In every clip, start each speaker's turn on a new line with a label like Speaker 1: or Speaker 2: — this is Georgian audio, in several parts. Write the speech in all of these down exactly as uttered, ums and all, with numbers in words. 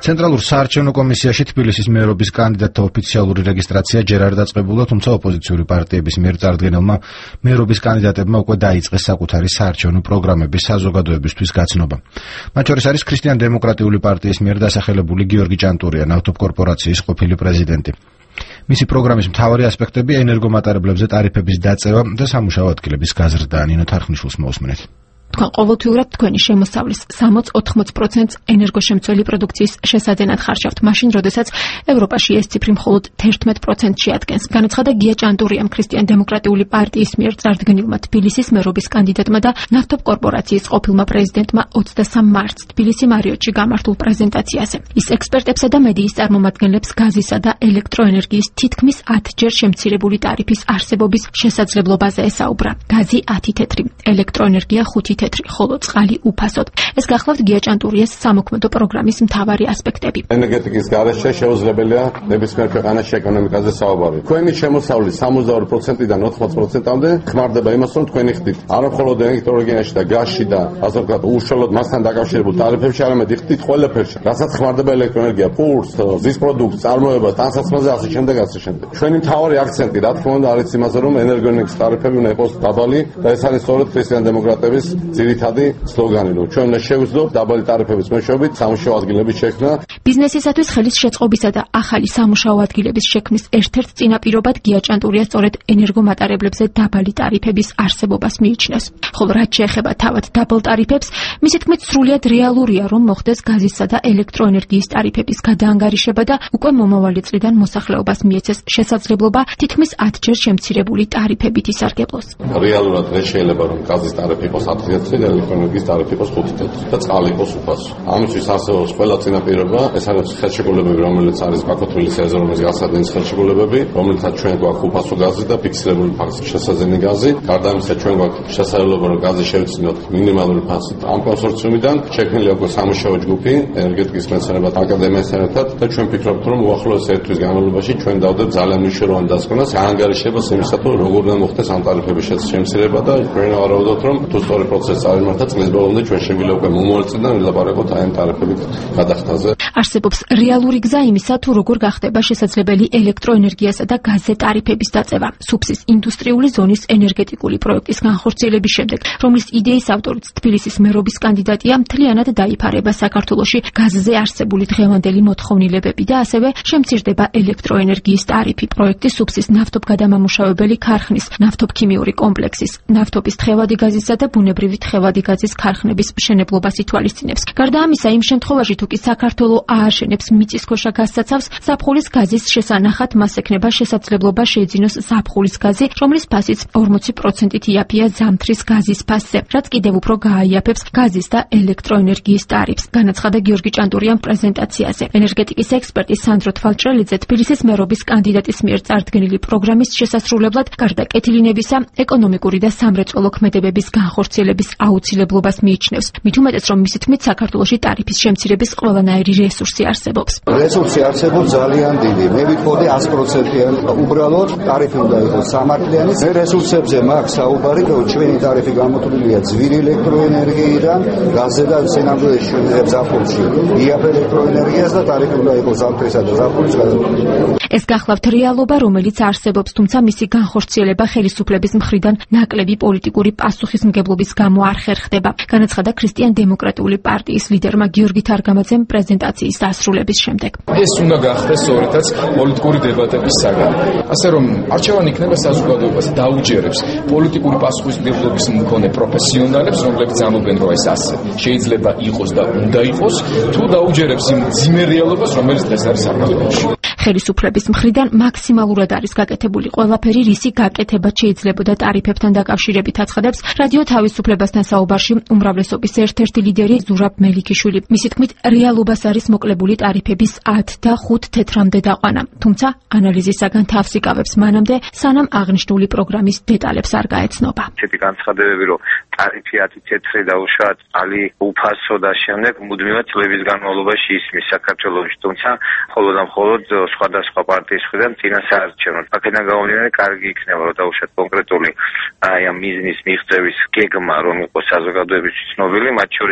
Speaker 1: ცენტრალურ საარჩევნო კომისიაში თბილისის მერობის კანდიდატთა ოფიციალური რეგისტრაცია ჯერ არ დაწყებულა, თუმცა ოპოზიციური პარტიების მიერ წარდგენილმა მერობის კანდიდატებმა უკვე დაიწყეს საკუთარი საარჩევნო პროგრამების საზოგადოებისთვის გაცნობა. მათ შორის არის ქრისტიან-დემოკრატიული პარტიის მიერ დასახელებული გიორგი ჭანტურია, ნავთობ კორპორაციის ყოფილი პრეზიდენტი. მისი პროგრამის მთავარი ასპექტები ენერგომატარებლებზე ტარიფების დაწევა და სამუშაო ადგილების გაზრდა. ნინო თარხნიშვილს მოусმენთ.
Speaker 2: თქვენ ყოველთვიურად თქვენი შემოსავლის სამოც-ოთხმოც პროცენტს ენერგოშემცველი პროდუქციის შესაძენად ხარჯავთ, მაშინ, როდესაც ევროპაში ეს ციფრი მხოლოდ თერთმეტ პროცენტს შეადგენს. განაცხადა გია ჭანტურიამ ქრისტიან-დემოკრატიული პარტიის მიერ წარდგენილმა თბილისის მერობის კანდიდატმა და ნავთობ კორპორაციის ყოფილმა პრეზიდენტმა ოცდასამ მარტს თბილისი მარიოტში გამართულ პრეზენტაციაზე. ის ექსპერტებსა და მედიის წარმომადგენლებს გაზისა და ელექტროენერგიის თითქმის ათჯერ შემცირებული ტარიფის არსებობის შესაძლებლობაზე ესაუბრა. გაზი ათი თეთრი, ელექტროენერგია ხუთი თეთრი, ხოლო წყალი უფასოდ. ეს გახლავთ გია ჭანტურიას სამოქმედო პროგრამის მთავარი ასპექტები.
Speaker 3: ენერგეტიკის გარეშე შეუძლებელია ნებისმიერ ქვეყანაში ეკონომიკაზე საუბარი. თქვენი შემოსავლის სამოცდაორი პროცენტიდან ოთხმოც პროცენტამდე ხმარდება იმას, რომ თქვენი ხდით არა მხოლოდ ელექტროენერგიაში და გაზში და ასე ვთქვათ, უშუალოდ მასთან დაკავშირებულ ტარიფებში, არამედ ხდით ყველაფერში. რასაც ხმარდება ელექტროენერგია, პურს, ზის პროდუქტს, წარმოება, ტანსაცმელზე, ასე შემდეგ, ასე შემდეგ. ჩვენი მთავარი აქცენტი, რა თქმა უნდა, არის იმაზე, რომ ენერგოენერგიის ტარიფები უნდა იყოს დაბალი და ეს არის სწორედ ქრისტიან-დემოკრატების ძირითადი სლოგანი, რომ ჩვენ უნდა შევძლოთ დაბალი ტარიფების მეშვეობით სამუშაო ადგილების შექმნა.
Speaker 2: ბიზნესისათვის ხელის შეწყობისა და ახალი სამუშაო ადგილების შექმნის ერთ-ერთ წინაპირობად გია ჭანტურია სწორედ ენერგომატარებლებზე დაბალი ტარიფების არსებობას მიიჩნევს. ხოლო რაც შეეხება თავად დაბალ ტარიფებს, მისი თქმით სრულიად რეალურია, რომ მოხდეს გაზისა და ელექტროენერგიის ტარიფების გადაანგარიშება და უკვე მომავალი წლიდან მოსახლეობას მიეცეს შესაძლებლობა თითქმის ათჯერ შემცირებული ტარიფებით ისარგებლოს.
Speaker 3: რეალურად δεν შეიძლება რომ გაზის ტარიფი იყოს ათი თეთრი და ელექტროენერგიის ტარიფი იყოს ხუთი თეთრი და წყალი იყოს უფასო. ამისთვის არსებობს ყველა წინაპირობა, ეს არის ხელშეკრულებები, რომელიც არის ბაქო-თბილისი ეზერომის გასადენის ხელშეკრულებები, რომელთაც ჩვენ გვაქვს უფასო გაზი და ფიქსირებული ფასით შესაძენი გაზი. გარდა ამისა, ჩვენ გვაქვს შესაძლებლობა, რომ გაზი შევცინოთ მინიმალური ფასით. ამ კონსორციუმიდან შექმნილია უკვე სამუშაო ჯგუფი ენერგეტიკის მეცნიერებათა აკადემიასთან ერთად და ჩვენ ვფიქრობთ, რომ უახლოეს ერთ თვის განმავლობაში ჩვენ დავდებ ძალიან მნიშვნელოვანი დასკვნას გაანგარიშებას იმისათვის, როგორ უნდა მოხდეს ამ ტარიფების შემცირება და ჩვენ ვარაუდობთ, რომ თუ სწორი პროცესი წარიმართა წლის ბოლომდე ჩვენ შეგვიძლია უკვე მომავალ წლიდან ვილაპარაკოთ აი ამ ტარიფების გადახდაზე.
Speaker 2: არსებობს რეალური გზა იმისა, თუ როგორ გახდება შესაძლებელი ელექტროენერგიასა და გაზზე ტარიფების დაწევა. სუფსის ინდუსტრიული ზონის ენერგეტიკული პროექტის განხორციელების შემდეგ, რომლის იდეის ავტორიც თბილისის მერობის კანდიდატია, მთლიანად დაიფარება საქართველოში გაზზე არსებული დღევანდელი მოთხოვნილებები და ასევე შემცირდება ელექტროენერგიის ტარიფი. პროექტი სუფსის ნავთობგადამამუშავებელი ქარხნის, ნავთობქიმიური კომპლექსის, ნავთობის თხევადი გაზისა და ბუნებრივი თხევადი გაზის ქარხნების მშენებლობას ითვალისწინებს. გარდა ამისა, იმ შემთხვევაში, თუ კი საქართველო ააშენებს მიწისქვეშა გაზსაცავს, ზაფხულის გაზის შესანახად მას ექნება შესაძლებლობა შეიძინოს ზაფხულის გაზი, რომლის ფასიც ორმოცი პროცენტით იაფია ზამთრის გაზის ფასზე, რაც კიდევ უფრო გააიაფებს გაზის და ელექტროენერგიის ტარიფს, განაცხადა გიორგი ჭანტურიამ პრეზენტაციაზე. ენერგეტიკის ექსპერტი სანდრო თვალჭრელიძე თბილისის მერობის კანდიდატის მიერ წარდგენილი პროგრამის შესასრულებლად გარდა კეთილინებისა, ეკონომიკური და სამრეწველო ქმედებების განხორციელების აუცილებლობას მიიჩნევს. მით უმეტეს, რომ მისი თქმით, საქართველოში ტარიფის შემცირების ყველანაირი რესურსი არსებობს.
Speaker 4: რესურსი არსებობს ძალიან დიდი. მე ვიტყოდი sto პროცენტიანი. უბრალოდ ტარიფი უნდა იყოს სამართლიანი. მე რესურსებზე მაქვს საუბარი, რომ ჩვენი ტარიფი გამოთვლილია ძვირი ელექტროენერგიიდან, გაზზე და სინამდვილეში ჩვენ ზაფხულში იაფ ელექტროენერგიას და ტარიფი უნდა იყოს ზამთრისა და ზაფხულის გადაკვეთილი.
Speaker 2: ეს გახლავთ რეალობა, რომელიც არსებობს, თუმცა მისი განხორციელება ხელისუფლების მხრიდან ნაკლები პოლიტიკური პასუხისმგებლობის გამო არ ხერხდება, განაცხადა ქრისტიან-დემოკრატიული პარტიის ლიდერმა გიორგი თარგამაძემ პრეზენტაციის დასრულების შემდეგ.
Speaker 5: ეს უნდა გახდეს სწორედაც პოლიტიკური დებატების საგანი. ასე რომ არჩევანი იქნება საზოგადოებას დაუჯერებს პოლიტიკური პასუხისმგებლობის მქონე პროფესიონალებს, რომლებიც ამობენ, რომ ეს ასე შეიძლება იყოს და უნდა იყოს, თუ დაუჯერებს იმ ძიმე რეალობას, რომელიც დღეს არის საქართველოში.
Speaker 2: ხელისუფლების მხრიდან მაქსიმალურად არის გაკეთებული ყველაფერი, რისი გაკეთება შეიძლებოდა ტარიფებთან დაკავშირებით, აცხადებს რადიო თავისუფლებასთან საუბარში უმრავლესობის ერთ-ერთი ლიდერი ზურაბ მელიქიშვილი. მისი თქმით, რეალობას არის მოკლებული ტარიფების ათ და ხუთ თეთრამდე დაყვანა, თუმცა ანალიზისაგან თავს იკავებს მანამდე, სანამ აღნიშნული პროგრამის დეტალებს არ გაეცნობა.
Speaker 6: ესეთი განცხადებები, რომ ტარიფი ათი თეთრი დაუშვათ, ალი უფასო და შემდეგ მუდმივად წლების განმავლობაში ისმის საქართველოში, თუმცა მხოლოდ და მხოლოდ სხვადასხვა პარტიის მხრიდან წინასაარჩევნო. აქედან გამომდინარე, კარგი იქნება, რომ დაუშვათ კონკრეტული აი ამ მიზნის მიღწევის გეგმა, რომ იყოს საზოგადოებისთვის ცნობილი, მათ შორის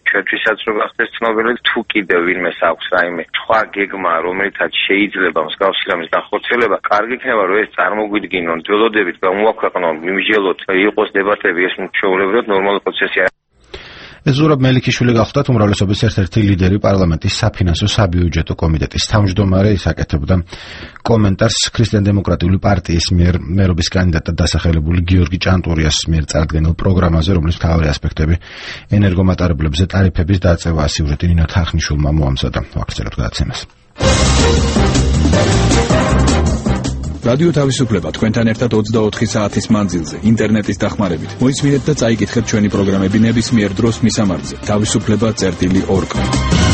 Speaker 6: ჩვენთვისაც რო გახდეს ცნობილი, თუ კიდევ ვინმეს აქვს რაიმე სხვა გეგმა, რომელთაც შეიძლება მსგავსი რამის განხორციელება, კარგი იქნება რომ ეს წარმოგვიდგინონ, ველოდებით გამოაქვეყნონ, მიმსჯელოთ, იყოს დებატები, ეს ჩვეულებრივად ნორმალური პროცესია.
Speaker 1: ეს ზურაბ მელიქიშვილი გახლდათ უმრავლესობის ერთ-ერთი ლიდერი პარლამენტის საფინანსო საბიუჯეტო კომიტეტის თავმჯდომარე. ის აკეთებდა კომენტარს ქრისტიან-დემოკრატიული პარტიის მიერ მერობის კანდიდატად დასახელებული გიორგი ჭანტურიას მიერ წარდგენილ პროგრამაზე, რომლის მთავარი ასპექტები ენერგომატარებლებზე ტარიფების დაწევა. სიუჟეტი ნინო თახნიშვილმა მოამზადა. ვაქცევთ გადაცემას.
Speaker 7: რადიო თავისუფლება თქვენთან ერთად ოცდაოთხი საათის მანძილზე ინტერნეტის დახმარებით. მოისმინეთ და წაიკითხეთ ჩვენი პროგრამები ნებისმიერ დროს მისამართზე. თავისუფლება წერტილი ორ.